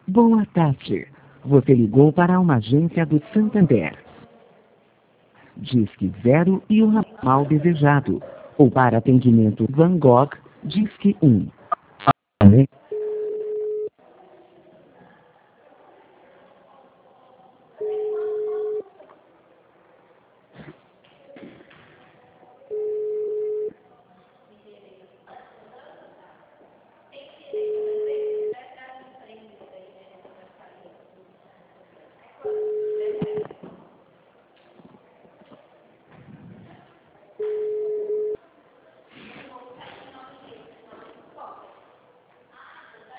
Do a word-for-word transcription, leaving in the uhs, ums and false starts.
Boa tarde. Você ligou para uma agência do Santander. Disque zero e o ramal desejado. Ou para atendimento Van Gogh, Disque um.